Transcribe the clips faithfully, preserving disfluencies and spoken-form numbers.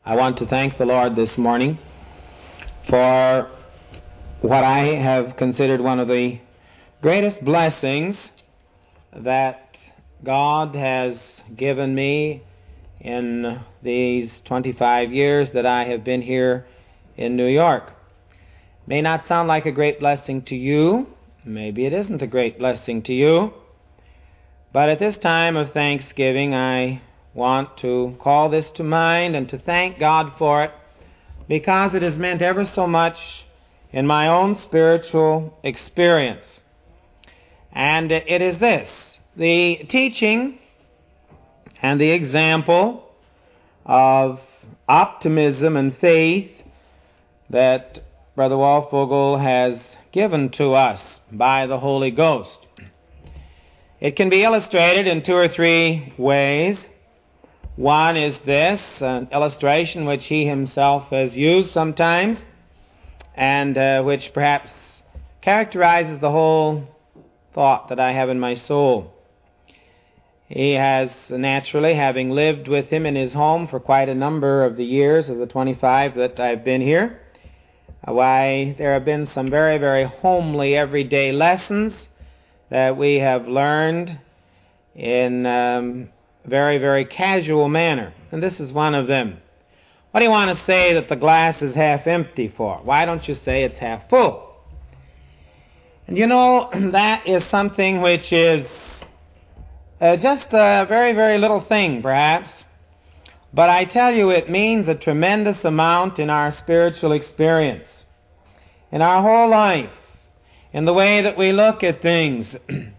I want to thank the Lord this morning for what I have considered one of the greatest blessings that God has given me in these twenty-five years that I have been here in New York. May not sound like a great blessing to you. Maybe it isn't a great blessing to you. But at this time of Thanksgiving, I want to call this to mind and to thank God for it, because it has meant ever so much in my own spiritual experience. And it is this: the teaching and the example of optimism and faith that Brother Walfogel has given to us by the Holy Ghost. It can be illustrated in two or three ways. One is this, an illustration which he himself has used sometimes, and uh, which perhaps characterizes the whole thought that I have in my soul. He has, naturally, having lived with him in his home for quite a number of the years of the twenty-five that I've been here, why, there have been some very, very homely everyday lessons that we have learned in um, very, very casual manner. And this is one of them. What do you want to say that the glass is half empty for? Why don't you say it's half full? And you know, that is something which is uh, just a very, very little thing, perhaps. But I tell you, it means a tremendous amount in our spiritual experience, in our whole life, in the way that we look at things.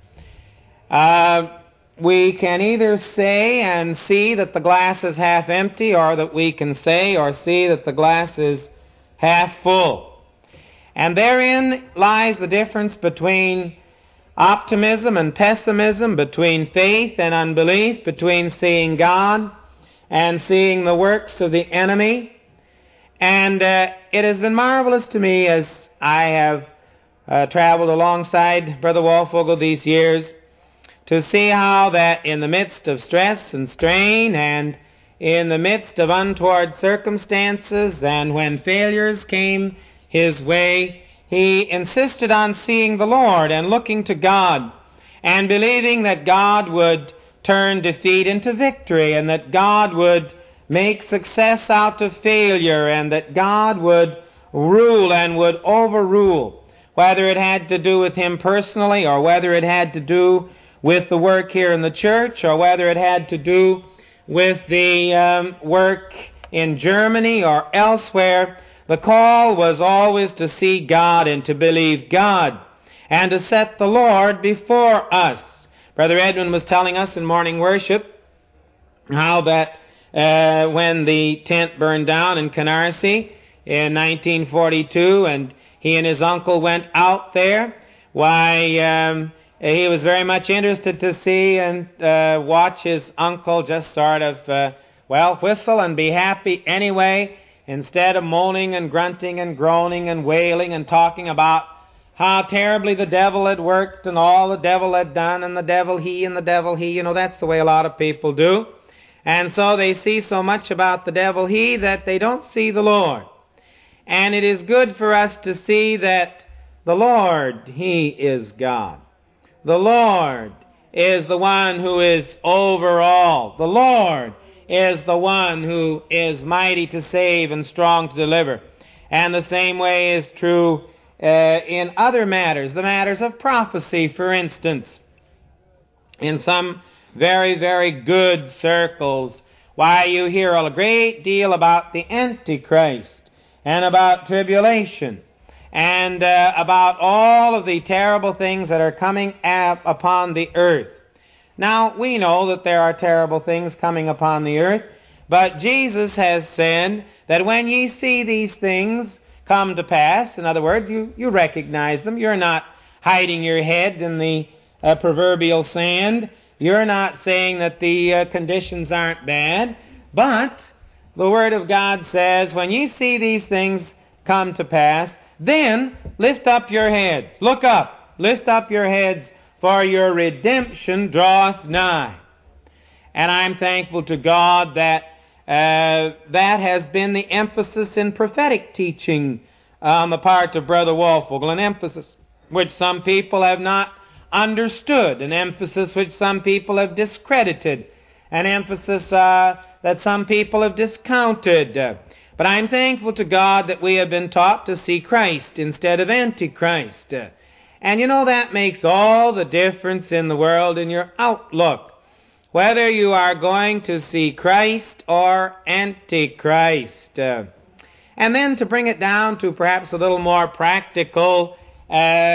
uh, we can either say and see that the glass is half empty, or that we can say or see that the glass is half full. And therein lies the difference between optimism and pessimism, between faith and unbelief, between seeing God and seeing the works of the enemy. And uh, it has been marvelous to me as I have uh, traveled alongside Brother Walfogel these years, to see how that in the midst of stress and strain, and in the midst of untoward circumstances, and when failures came his way, he insisted on seeing the Lord and looking to God and believing that God would turn defeat into victory, and that God would make success out of failure, and that God would rule and would overrule, whether it had to do with him personally, or whether it had to do with the work here in the church, or whether it had to do with the um, work in Germany or elsewhere. The call was always to see God and to believe God and to set the Lord before us. Brother Edwin was telling us in morning worship how that uh, when the tent burned down in Canarsie in nineteen forty-two, and he and his uncle went out there, why, um, he was very much interested to see and uh, watch his uncle just sort of, uh, well, whistle and be happy anyway, instead of moaning and grunting and groaning and wailing and talking about how terribly the devil had worked and all the devil had done, and the devil he and the devil he. You know, that's the way a lot of people do. And so they see so much about the devil he that they don't see the Lord. And it is good for us to see that the Lord, he is God. The Lord is the one who is over all. The Lord is the one who is mighty to save and strong to deliver. And the same way is true uh, in other matters, the matters of prophecy, for instance. In some very, very good circles, why, you hear a great deal about the Antichrist and about tribulation, and uh, about all of the terrible things that are coming up upon the earth. Now, we know that there are terrible things coming upon the earth, but Jesus has said that when ye see these things come to pass, in other words, you, you recognize them. You're not hiding your head in the uh, proverbial sand. You're not saying that the uh, conditions aren't bad, but the Word of God says, when ye see these things come to pass, then lift up your heads. Look up. Lift up your heads, for your redemption draweth nigh. And I'm thankful to God that Uh, that has been the emphasis in prophetic teaching on the part of Brother Walfogel, an emphasis which some people have not understood, an emphasis which some people have discredited, an emphasis uh, that some people have discounted. Uh, but I'm thankful to God that we have been taught to see Christ instead of Antichrist. Uh, and you know, that makes all the difference in the world in your outlook, whether you are going to see Christ or Antichrist. Uh, and then to bring it down to perhaps a little more practical, uh,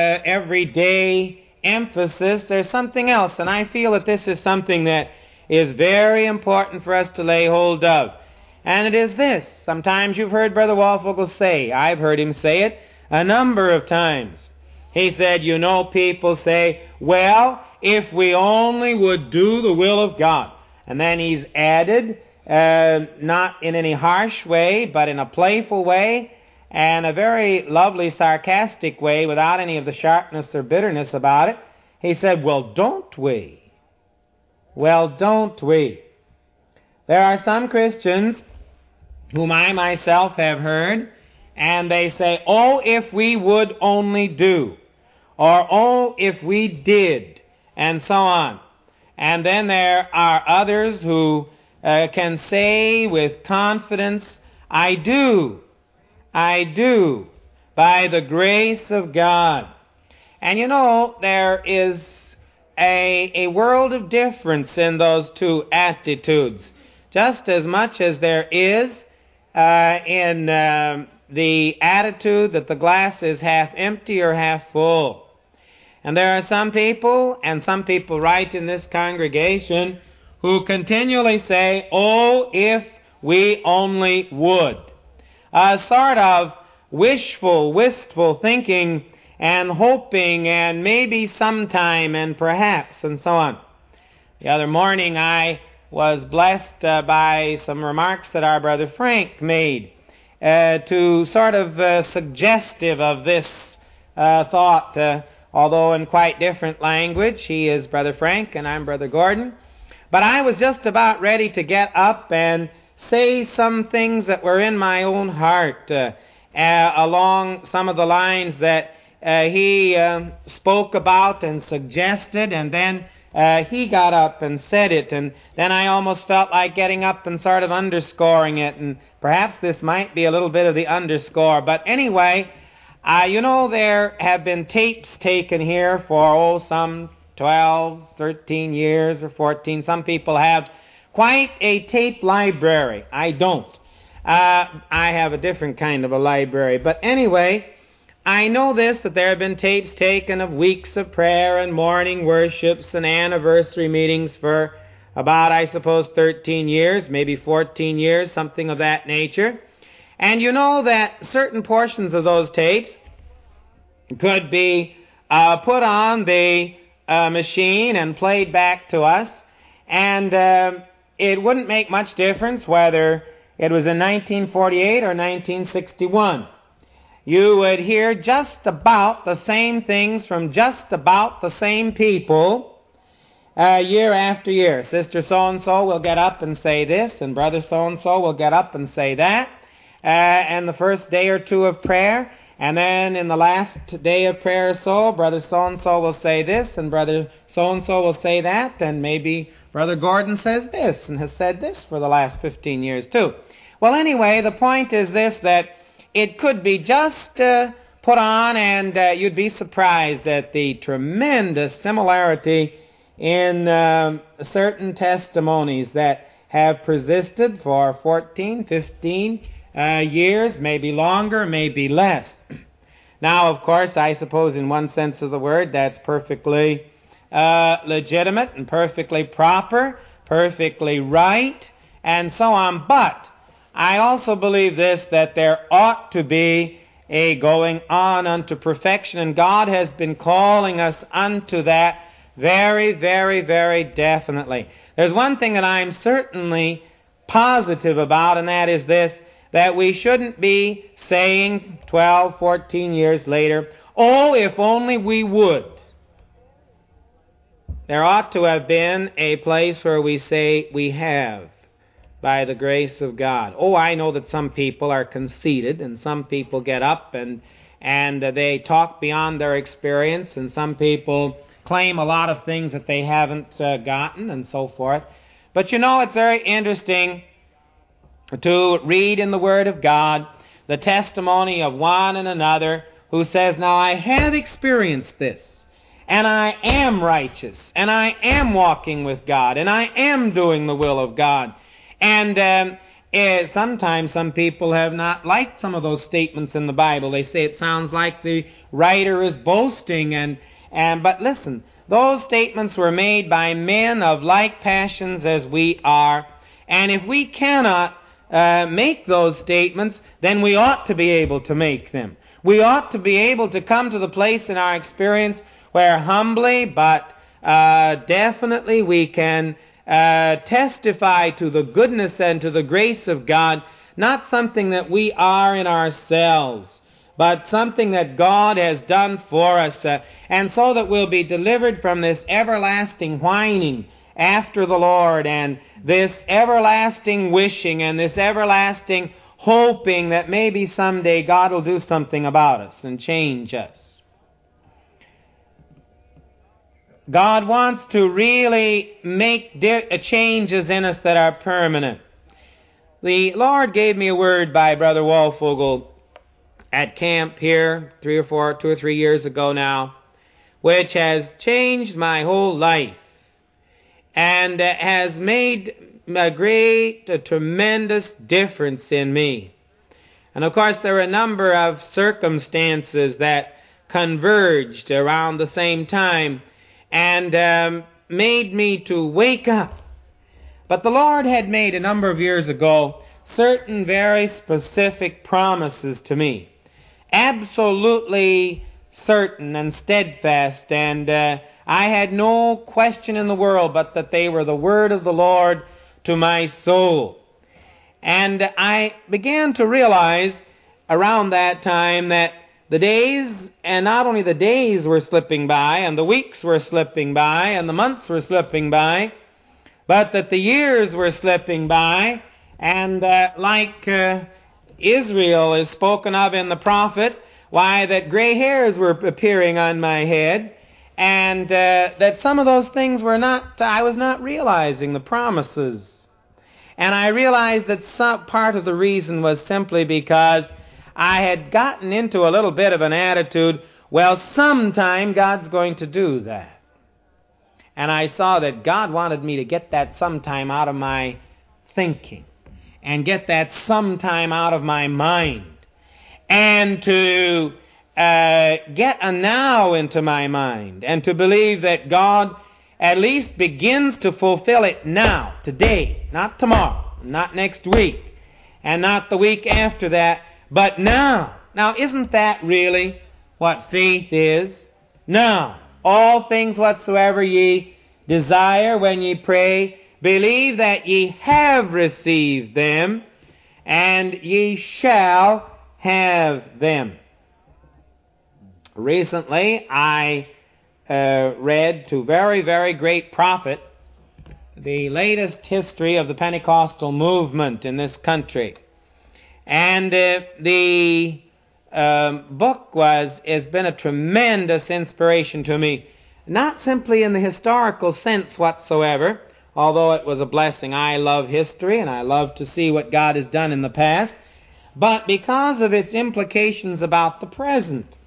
everyday emphasis, there's something else, and I feel that this is something that is very important for us to lay hold of. And it is this. Sometimes you've heard Brother Walfogel say, I've heard him say it a number of times. He said, you know, people say, well, if we only would do the will of God. And then he's added, uh, not in any harsh way, but in a playful way, and a very lovely sarcastic way, without any of the sharpness or bitterness about it. He said, well, don't we? Well, don't we? There are some Christians whom I myself have heard, and they say, oh, if we would only do, or oh, if we did, and so on. And then there are others who uh, can say with confidence, I do, I do, by the grace of God. And you know, there is a, a world of difference in those two attitudes, just as much as there is uh, in uh, the attitude that the glass is half empty or half full. And there are some people, and some people right in this congregation, who continually say, oh, if we only would. A sort of wishful, wistful thinking and hoping and maybe sometime and perhaps and so on. The other morning I was blessed uh, by some remarks that our brother Frank made uh, to sort of uh, suggestive of this uh, thought, uh, although in quite different language. He is Brother Frank and I'm Brother Gordon. But I was just about ready to get up and say some things that were in my own heart uh, uh, along some of the lines that uh, he uh, spoke about and suggested, and then uh, he got up and said it, and then I almost felt like getting up and sort of underscoring it, and perhaps this might be a little bit of the underscore. But anyway, Uh, you know, there have been tapes taken here for, oh, some twelve, thirteen years or fourteen. Some people have quite a tape library. I don't. Uh, I have a different kind of a library. But anyway, I know this, that there have been tapes taken of weeks of prayer and morning worships and anniversary meetings for about, I suppose, thirteen years, maybe fourteen years, something of that nature. And you know that certain portions of those tapes could be uh, put on the uh, machine and played back to us, and uh, it wouldn't make much difference whether it was in nineteen forty-eight or nineteen sixty-one. You would hear just about the same things from just about the same people uh, year after year. Sister so-and-so will get up and say this, and Brother so-and-so will get up and say that. Uh, and the first day or two of prayer, and then in the last day of prayer or so, Brother so-and-so will say this, and Brother so-and-so will say that, and maybe Brother Gordon says this, and has said this for the last fifteen years too. Well, anyway, the point is this, that it could be just uh, put on, and uh, you'd be surprised at the tremendous similarity in um, certain testimonies that have persisted for fourteen, fifteen Uh, years, maybe longer, maybe less. Now, of course, I suppose in one sense of the word, that's perfectly uh, legitimate and perfectly proper, perfectly right, and so on. But I also believe this, that there ought to be a going on unto perfection, and God has been calling us unto that very, very, very definitely. There's one thing that I'm certainly positive about, and that is this, that we shouldn't be saying twelve, fourteen years later, oh, if only we would. There ought to have been a place where we say we have. by the grace of God. Oh, I know that some people are conceited, and some people get up and and uh, they talk beyond their experience, and some people claim a lot of things that they haven't uh, gotten, and so forth. But you know, it's very interesting to read in the Word of God the testimony of one and another who says, now I have experienced this, and I am righteous, and I am walking with God, and I am doing the will of God. And um, eh, sometimes some people have not liked some of those statements in the Bible. They say it sounds like the writer is boasting. And, and But listen, those statements were made by men of like passions as we are. And if we cannot uh, make those statements, then we ought to be able to make them. We ought to be able to come to the place in our experience where humbly but uh, definitely we can Uh, testify to the goodness and to the grace of God, not something that we are in ourselves, but something that God has done for us, uh, and so that we'll be delivered from this everlasting whining after the Lord, and this everlasting wishing, and this everlasting hoping that maybe someday God will do something about us and change us. God wants to really make di- changes in us that are permanent. The Lord gave me a word by Brother Walfogel at camp here three or four, two or three years ago now, which has changed my whole life and uh, has made a great, a tremendous difference in me. And of course, there are a number of circumstances that converged around the same time and um, made me to wake up. But the Lord had made a number of years ago certain very specific promises to me, absolutely certain and steadfast, and uh, I had no question in the world but that they were the word of the Lord to my soul. And I began to realize around that time that the days, and not only the days were slipping by, and the weeks were slipping by, and the months were slipping by, but that the years were slipping by, and uh, like uh, Israel is spoken of in the prophet, why, that gray hairs were appearing on my head, and uh, that some of those things were not, I was not realizing the promises. And I realized that some part of the reason was simply because I had gotten into a little bit of an attitude, well, sometime God's going to do that. And I saw that God wanted me to get that sometime out of my thinking, and get that sometime out of my mind, and to uh, get a now into my mind, and to believe that God at least begins to fulfill it now, today, not tomorrow, not next week, and not the week after that, but now. Now, isn't that really what faith is? Now, all things whatsoever ye desire when ye pray, believe that ye have received them, and ye shall have them. Recently, I uh, read to very, very great profit the latest history of the Pentecostal movement in this country. And uh, the um, book was has been a tremendous inspiration to me, not simply in the historical sense whatsoever, although it was a blessing. I love history, and I love to see what God has done in the past, but because of its implications about the present.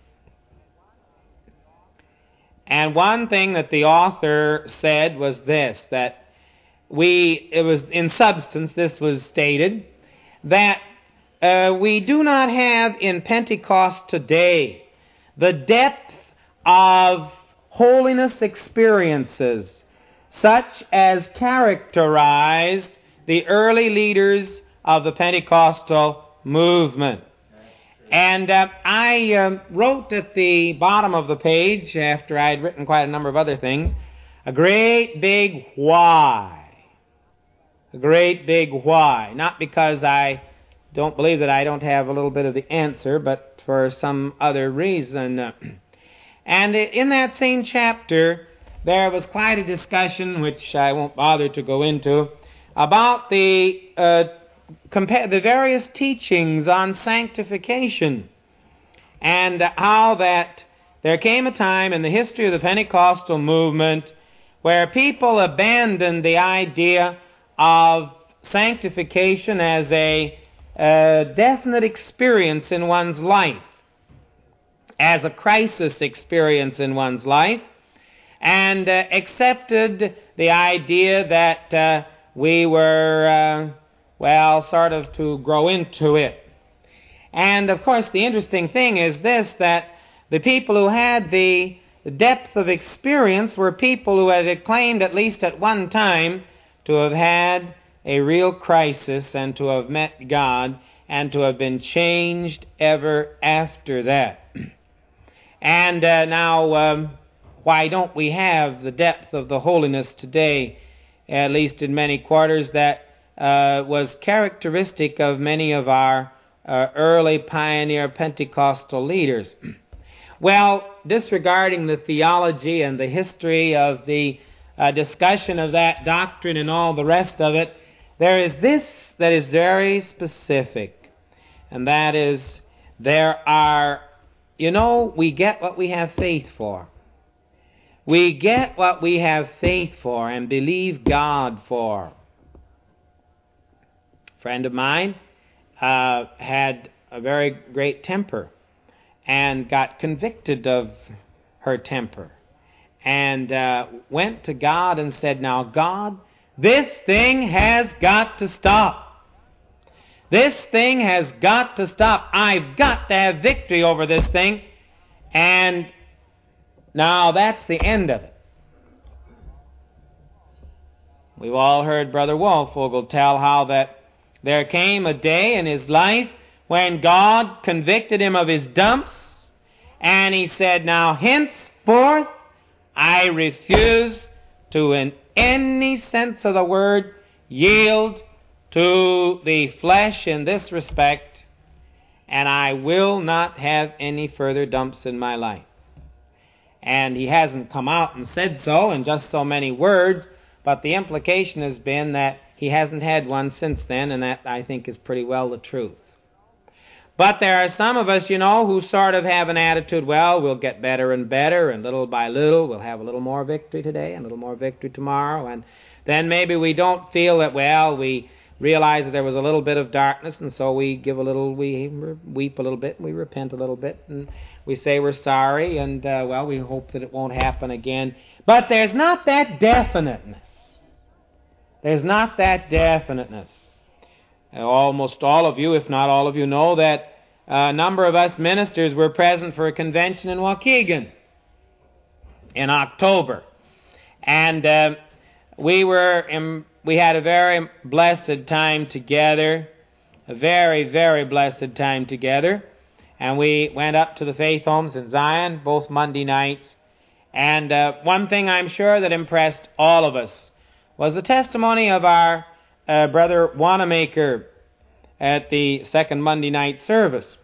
And one thing that the author said was this, that we, it was in substance, this was stated, that Uh, we do not have in Pentecost today the depth of holiness experiences such as characterized the early leaders of the Pentecostal movement. And uh, I uh, wrote at the bottom of the page, after I had written quite a number of other things, a great big why. A great big why. Not because I don't believe that I don't have a little bit of the answer, but for some other reason. And in that same chapter, there was quite a discussion, which I won't bother to go into, about the, uh, compa- the various teachings on sanctification, and how that there came a time in the history of the Pentecostal movement where people abandoned the idea of sanctification as a, a definite experience in one's life, as a crisis experience in one's life, and uh, accepted the idea that uh, we were, uh, well, sort of to grow into it. And, of course, the interesting thing is this, that the people who had the depth of experience were people who had claimed, at least at one time, to have had a real crisis and to have met God and to have been changed ever after that. And uh, now, um, why don't we have the depth of the holiness today, at least in many quarters, that uh, was characteristic of many of our uh, early pioneer Pentecostal leaders? Well, disregarding the theology and the history of the uh, discussion of that doctrine and all the rest of it, there is this that is very specific, and that is there are, you know, we get what we have faith for. We get what we have faith for and believe God for. A friend of mine uh, had a very great temper and got convicted of her temper and uh, went to God and said, now, God, this thing has got to stop. This thing has got to stop. I've got to have victory over this thing. And now that's the end of it. We've all heard Brother Walfogel tell how that there came a day in his life when God convicted him of his dumps, and he said, now henceforth I refuse to, in any sense of the word, yield to the flesh in this respect, and I will not have any further dumps in my life. And he hasn't come out and said so in just so many words, but the implication has been that he hasn't had one since then, and that, I think, is pretty well the truth. But there are some of us, you know, who sort of have an attitude, well, we'll get better and better, and little by little we'll have a little more victory today and a little more victory tomorrow, and then maybe we don't feel that, well, we realize that there was a little bit of darkness, and so we give a little, we weep a little bit, and we repent a little bit, and we say we're sorry, and, uh, well, we hope that it won't happen again. But there's not that definiteness. There's not that definiteness. Almost all of you, if not all of you, know that a number of us ministers were present for a convention in Waukegan in October. And uh, we were in, we had a very blessed time together, a very, very blessed time together. And we went up to the Faith Homes in Zion, both Monday nights. And uh, one thing I'm sure that impressed all of us was the testimony of our uh, brother Wanamaker at the second Monday night service.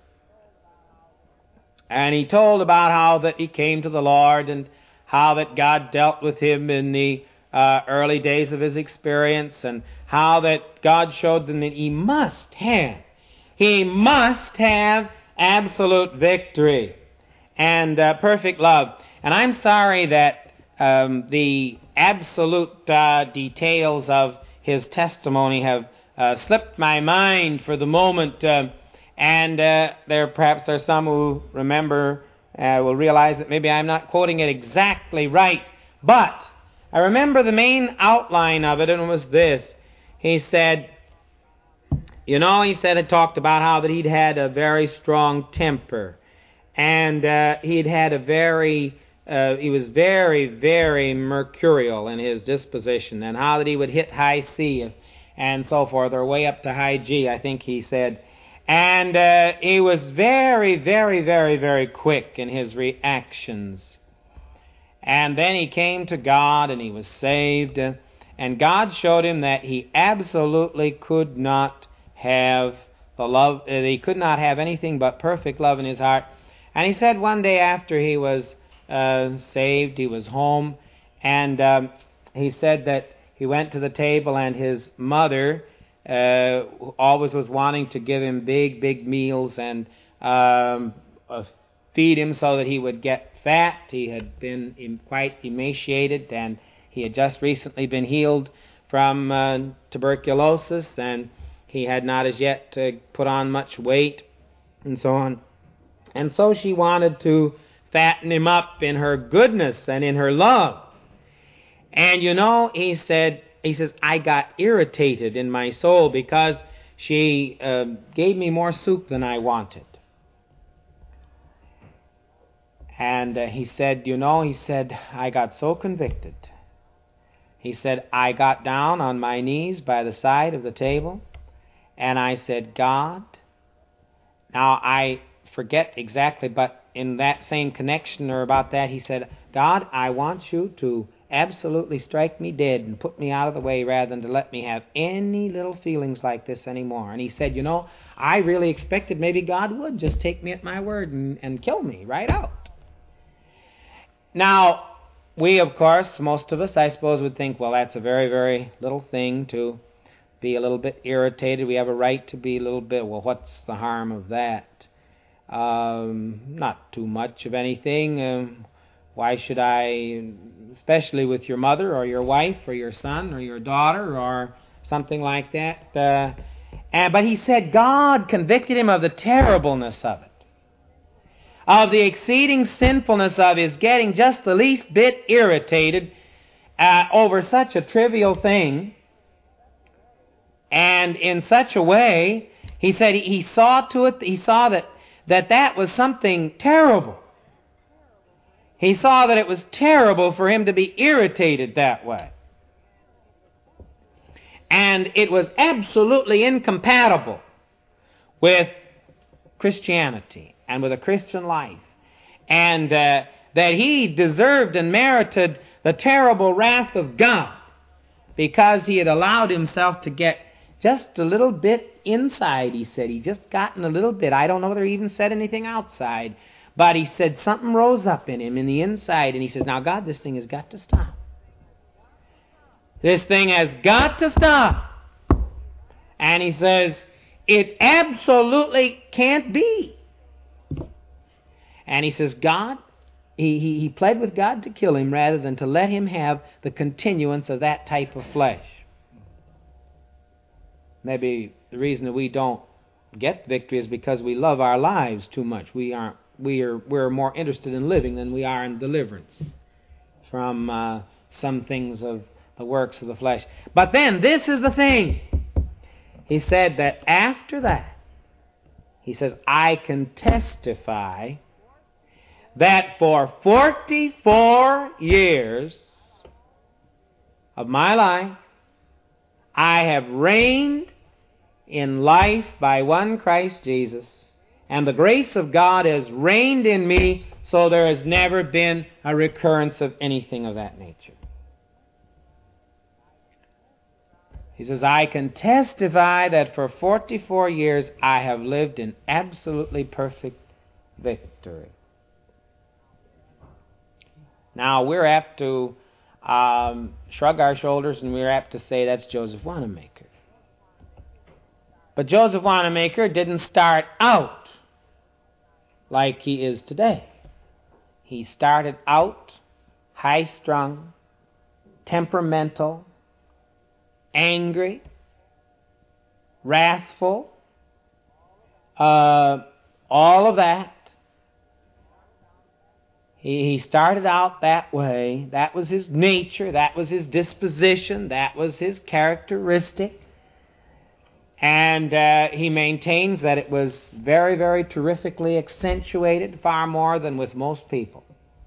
And he told about how that he came to the Lord and how that God dealt with him in the uh, early days of his experience, and how that God showed them that he must have, he must have absolute victory and uh, perfect love. And I'm sorry that um, the absolute uh, details of his testimony have uh, slipped my mind for the moment, uh, and uh, there perhaps are some who remember, uh, will realize that maybe I'm not quoting it exactly right, but I remember the main outline of it, and it was this. He said, you know, he said, it talked about how that he'd had a very strong temper, and uh, he'd had a very Uh, he was very, very mercurial in his disposition, and how that he would hit high C and so forth, or way up to high G, I think he said. And uh, he was very, very, very, very quick in his reactions. And then he came to God, and he was saved, uh, and God showed him that he absolutely could not have the love, uh, he could not have anything but perfect love in his heart. And he said one day after he was Uh, saved, he was home, and um, he said that he went to the table, and his mother uh, always was wanting to give him big, big meals and um, uh, feed him so that he would get fat. He had been em- quite emaciated, and he had just recently been healed from uh, tuberculosis, and he had not as yet uh, put on much weight, and so on. And so she wanted to fatten him up in her goodness and in her love. And you know, he said, he says, I got irritated in my soul because she uh, gave me more soup than I wanted. And uh, he said, you know, he said, I got so convicted. He said, I got down on my knees by the side of the table, and I said, God, now I forget exactly, but in that same connection or about that, he said, God, I want you to absolutely strike me dead and put me out of the way rather than to let me have any little feelings like this anymore. And he said, you know, I really expected maybe God would just take me at my word and, and kill me right out. Now, we, of course, most of us, I suppose, would think, well, that's a very, very little thing to be a little bit irritated. We have a right to be a little bit, well, what's the harm of that? Um, not too much of anything. Um, why should I, especially with your mother or your wife or your son or your daughter or something like that? Uh, and, but he said God convicted him of the terribleness of it, of the exceeding sinfulness of his getting just the least bit irritated uh, over such a trivial thing. And in such a way, he said he, he saw to it, he saw that, that that was something terrible. He saw that it was terrible for him to be irritated that way. And it was absolutely incompatible with Christianity and with a Christian life. And uh, that he deserved and merited the terrible wrath of God because he had allowed himself to get just a little bit inside, he said. He just gotten a little bit. I don't know whether he even said anything outside. But he said something rose up in him in the inside. And he says, now God, this thing has got to stop. This thing has got to stop. And he says, it absolutely can't be. And he says, God, he, he, he pled with God to kill him rather than to let him have the continuance of that type of flesh. Maybe the reason that we don't get victory is because we love our lives too much. We aren't, we are, we're more interested in living than we are in deliverance from uh, some things of the works of the flesh. But then, this is the thing. He said that after that, he says, I can testify that for forty-four years of my life, I have reigned in life by one Christ Jesus, and the grace of God has reigned in me, so there has never been a recurrence of anything of that nature. He says, I can testify that for forty-four years I have lived in absolutely perfect victory. Now, we're apt to um, shrug our shoulders, and we're apt to say that's Joseph Wanamaker. But Joseph Wanamaker didn't start out like he is today. He started out high-strung, temperamental, angry, wrathful, uh, all of that. He, he started out that way. That was his nature. That was his disposition. That was his characteristic. And uh, he maintains that it was very, very terrifically accentuated, far more than with most people.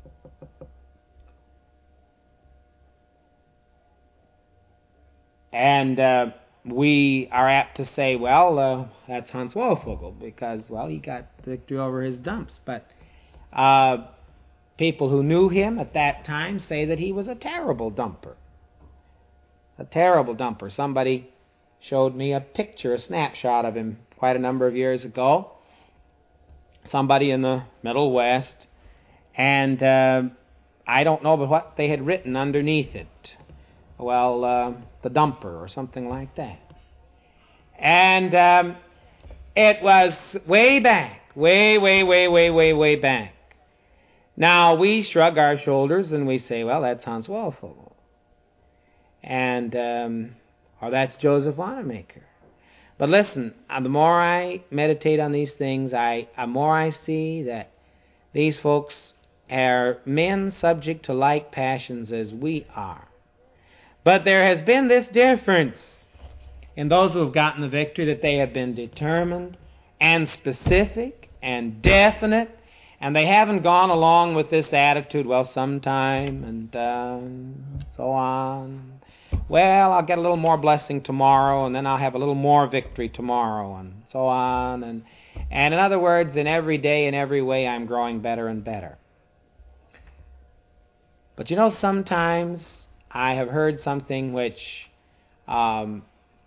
And uh, we are apt to say, well, uh, that's Hans Wolfvogel, because, well, he got victory over his dumps. But uh, people who knew him at that time say that he was a terrible dumper. A terrible dumper. Somebody showed me a picture, a snapshot of him quite a number of years ago. Somebody in the Middle West. And uh, I don't know but what they had written underneath it. well, uh, the dumper or something like that. And um, it was way back, way, way, way, way, way, way back. Now, we shrug our shoulders and we say, well, that's Hans Wolfvogel. And, um, or that's Joseph Wanamaker. But listen, the more I meditate on these things, I, the more I see that these folks are men subject to like passions as we are. But there has been this difference in those who have gotten the victory, that they have been determined and specific and definite, and they haven't gone along with this attitude, well, sometime, and um, so on. Well, I'll get a little more blessing tomorrow, and then I'll have a little more victory tomorrow, and so on. And, and in other words, in every day, in every way, I'm growing better and better. But you know, sometimes I have heard something which um,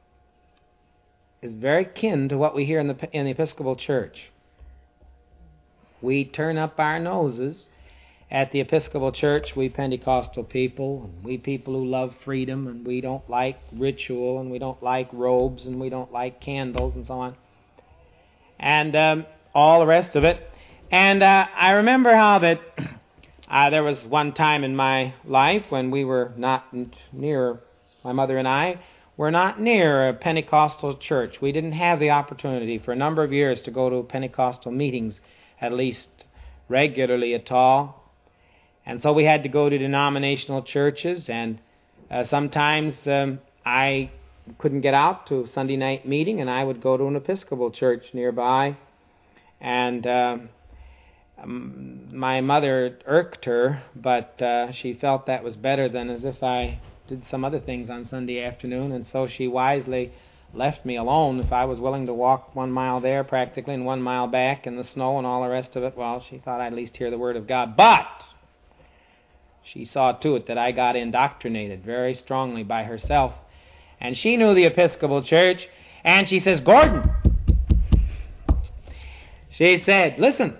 is very kin to what we hear in the, in the Episcopal Church. We turn up our noses at the Episcopal Church, we Pentecostal people, and we people who love freedom, and we don't like ritual, and we don't like robes, and we don't like candles, and so on, and um, all the rest of it. And uh, I remember how that uh, there was one time in my life when we were not near, my mother and I were not near a Pentecostal church. We didn't have the opportunity for a number of years to go to Pentecostal meetings, at least regularly at all. And so we had to go to denominational churches, and uh, sometimes um, I couldn't get out to a Sunday night meeting, and I would go to an Episcopal church nearby. And uh, um, my mother irked her, but uh, she felt that was better than as if I did some other things on Sunday afternoon, and so she wisely left me alone. If I was willing to walk one mile there practically and one mile back in the snow and all the rest of it, well, she thought I'd at least hear the Word of God. But she saw to it that I got indoctrinated very strongly by herself. And she knew the Episcopal Church, and she says, Gordon, she said, listen,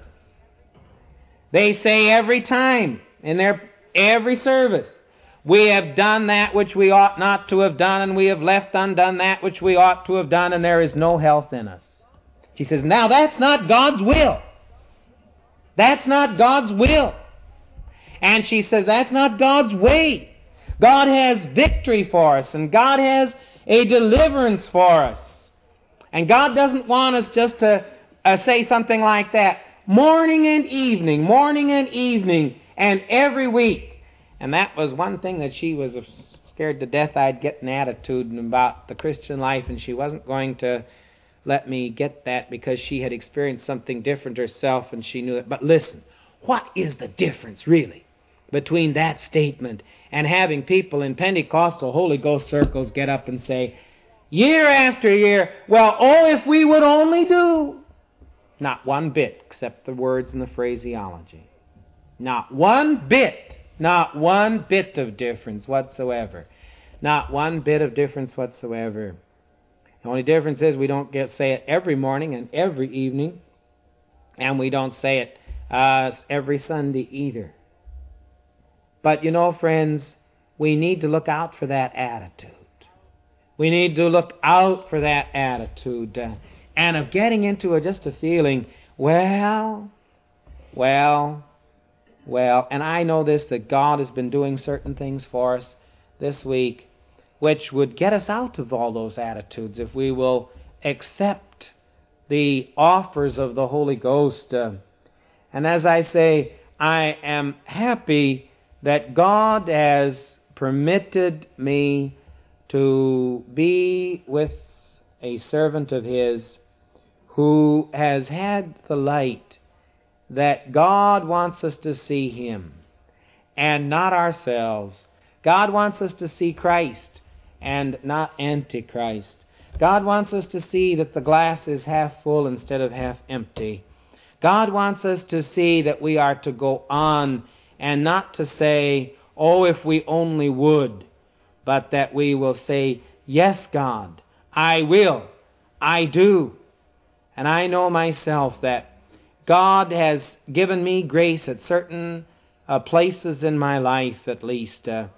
they say every time in their every service, we have done that which we ought not to have done, and we have left undone that which we ought to have done, and there is no health in us. She says, now that's not God's will. That's not God's will. And she says, that's not God's way. God has victory for us, and God has a deliverance for us. And God doesn't want us just to uh, say something like that morning and evening, morning and evening, and every week. And that was one thing that she was scared to death I'd get an attitude about the Christian life, and she wasn't going to let me get that because she had experienced something different herself, and she knew it. But listen, what is the difference, really, between that statement and having people in Pentecostal Holy Ghost circles get up and say, year after year, well, oh, if we would only do. Not one bit, except the words and the phraseology. Not one bit, not one bit of difference whatsoever. Not one bit of difference whatsoever. The only difference is we don't get say it every morning and every evening, and we don't say it uh, every Sunday either. But you know, friends, we need to look out for that attitude. We need to look out for that attitude uh, and of getting into a, just a feeling, well, well, well, and I know this, that God has been doing certain things for us this week which would get us out of all those attitudes if we will accept the offers of the Holy Ghost. Uh, and as I say, I am happy that God has permitted me to be with a servant of His who has had the light that God wants us to see Him and not ourselves. God wants us to see Christ and not Antichrist. God wants us to see that the glass is half full instead of half empty. God wants us to see that we are to go on and not to say, oh, if we only would, but that we will say, yes, God, I will, I do. And I know myself that God has given me grace at certain uh, places in my life, at least, uh,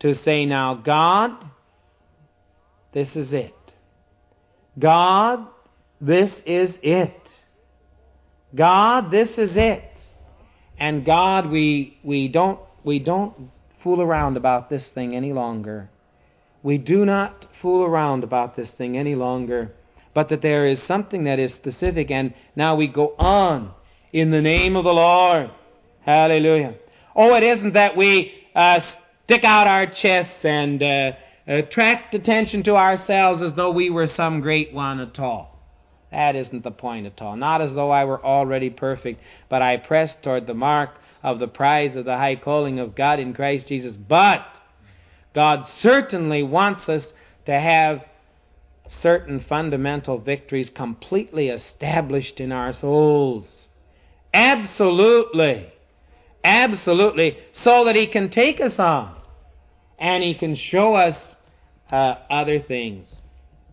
to say, now, God, this is it. God, this is it. God, this is it. And God, we we don't we don't fool around about this thing any longer. We do not fool around about this thing any longer, but that there is something that is specific, and now we go on in the name of the Lord. Hallelujah. Oh, it isn't that we uh, stick out our chests and uh, attract attention to ourselves as though we were some great one at all. That isn't the point at all. Not as though I were already perfect, but I press toward the mark of the prize of the high calling of God in Christ Jesus. But God certainly wants us to have certain fundamental victories completely established in our souls. Absolutely. Absolutely. So that He can take us on and He can show us uh, other things.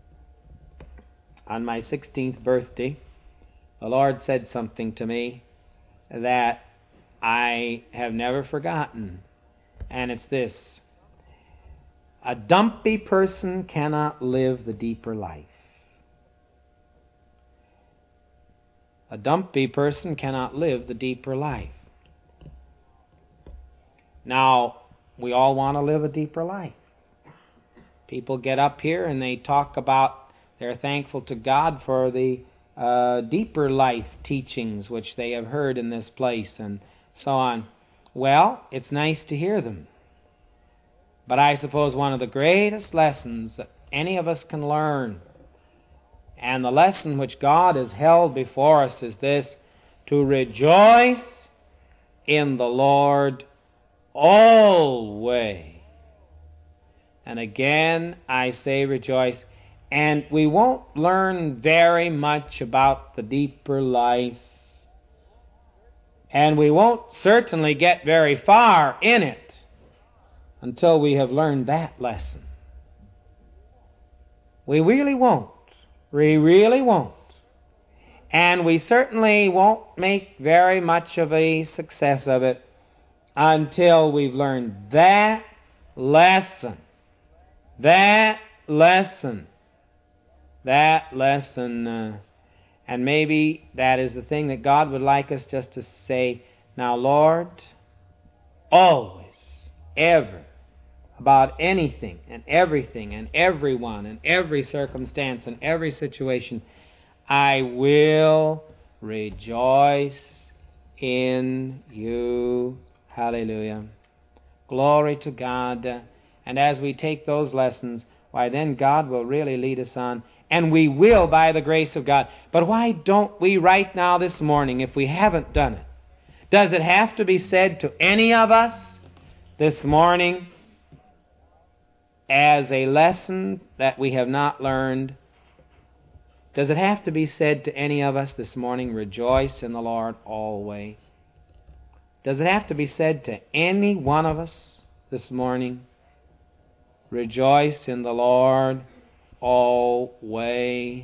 On my sixteenth birthday, the Lord said something to me that I have never forgotten. And it's this: a dumpy person cannot live the deeper life. A dumpy person cannot live the deeper life. Now, we all want to live a deeper life. People get up here and they talk about they're thankful to God for the uh, deeper life teachings which they have heard in this place and so on. Well, it's nice to hear them. But I suppose one of the greatest lessons that any of us can learn, and the lesson which God has held before us, is this: to rejoice in the Lord always. And again, I say rejoice. And we won't learn very much about the deeper life, and we won't certainly get very far in it until we have learned that lesson. We really won't. We really won't. And we certainly won't make very much of a success of it until we've learned that lesson. That lesson. That lesson. Uh, and maybe that is the thing that God would like us just to say, now, Lord, always, ever, about anything and everything and everyone and every circumstance and every situation, I will rejoice in you. Hallelujah. Glory to God. And as we take those lessons, why then God will really lead us on, and we will by the grace of God. But why don't we right now this morning, if we haven't done it, does it have to be said to any of us this morning as a lesson that we have not learned? Does it have to be said to any of us this morning, rejoice in the Lord always? Does it have to be said to any one of us this morning, rejoice in the Lord always?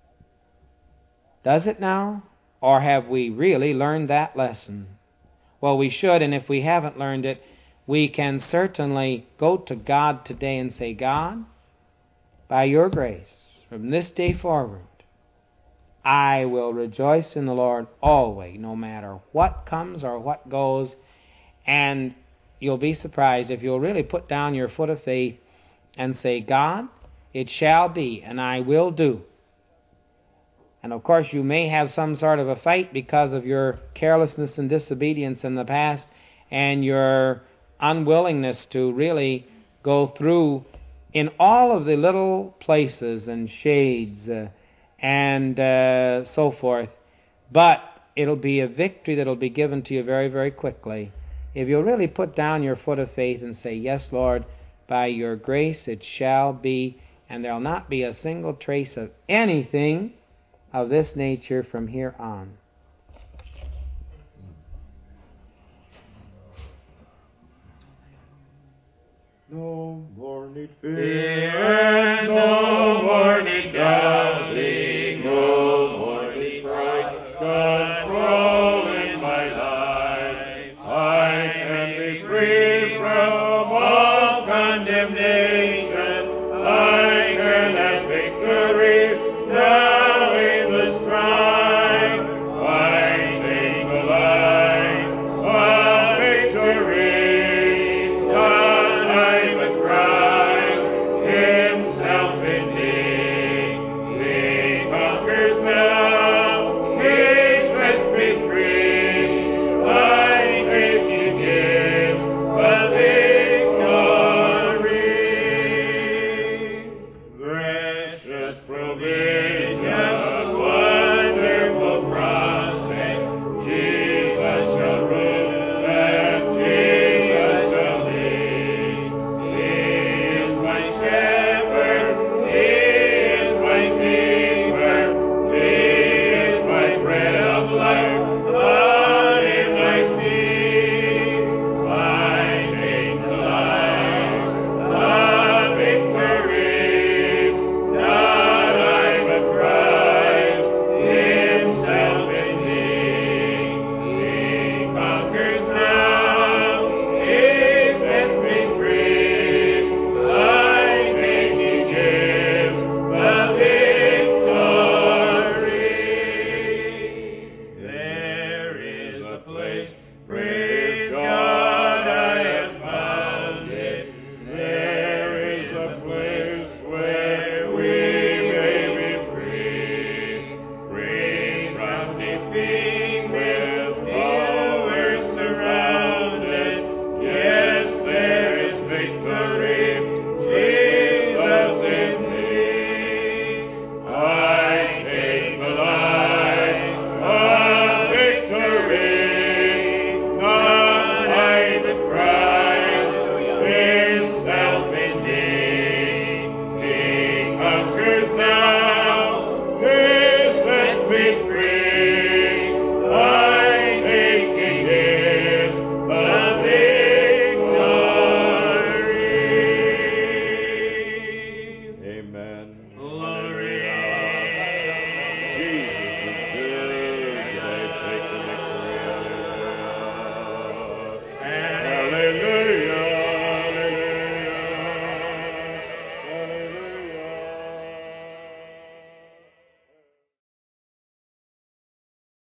Does it now? Or have we really learned that lesson? Well, we should, and if we haven't learned it, we can certainly go to God today and say, God, by your grace, from this day forward, I will rejoice in the Lord always, no matter what comes or what goes. And you'll be surprised if you'll really put down your foot of faith and say, God, it shall be, and I will do. And of course, you may have some sort of a fight because of your carelessness and disobedience in the past and your unwillingness to really go through in all of the little places and shades uh, and uh, so forth. But it'll be a victory that'll be given to you very, very quickly if you'll really put down your foot of faith and say, yes, Lord, by your grace it shall be, and there'll not be a single trace of anything of this nature from here on. No more need fear, and no more need doubt.